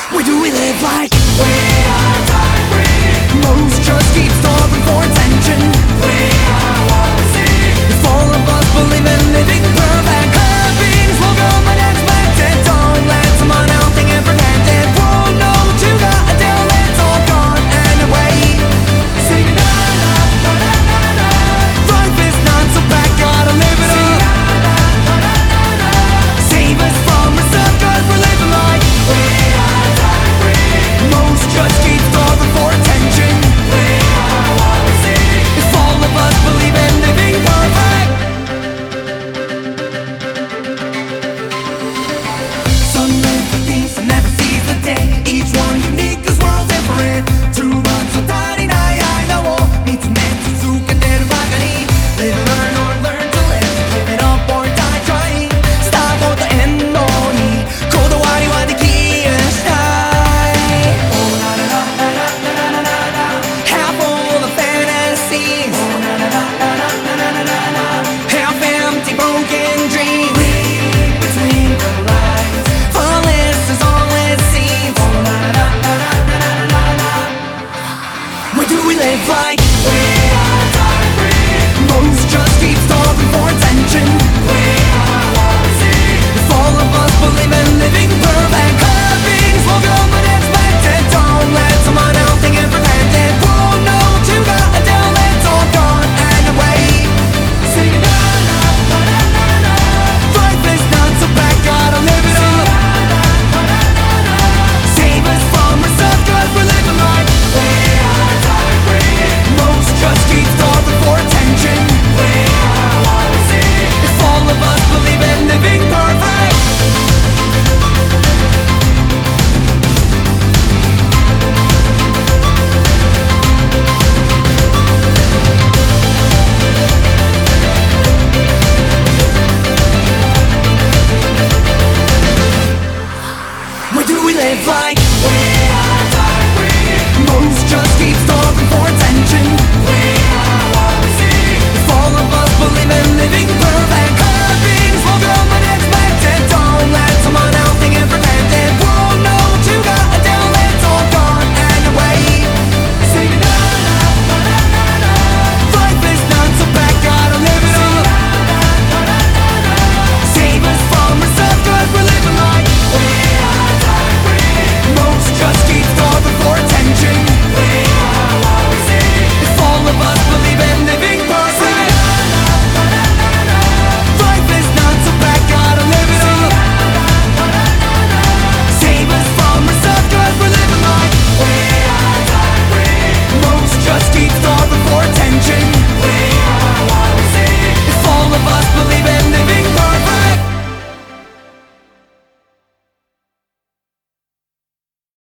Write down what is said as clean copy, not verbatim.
Where do we live like? We are time free. Most just keep starving for attention. We are what we see. If all of us believe in living perfect, beings will come unexpected. Don't let someone else take it for granted. Won't know what you got until it's all gone anyway. Sing na na na na na na. Life is not so bad, gotta live it up. Save us from ourselves, 'cause we're living like we are time free. Most just keep starving for attention. We are what we see. If all of us believe in living perfect. Some live for peace and never sees the day. Each one unique 'cause we're all different. Two months of tiny night, I know all. Need to make to Zuka del Bagani. Live, learn, or learn to live. Give it up or die trying. Stop for the end, no need. Cold wari wa dekiya shy. Oh na na na na na na na na na. Half full of fantasies. Oh na na na na na na na na na. Half empty broken dreams. Read between the lines. Flawless is all it seems. Oh na na na na na na na na. Where do we live like? We are time free. Most just keep starving for attention. We are what we see. If all of us believe in living perfect, beings will come unexpected. Don't let someone else take it for granted. Won't know what you got until it's all gone anyway. Sing na na na na na na. Life is not so bad, gotta live it up. Save us from ourselves, 'cause we're living like we are time free. Most just keep starving for attention. We are what we see. If all of us believe in living perfect. Where do we live like?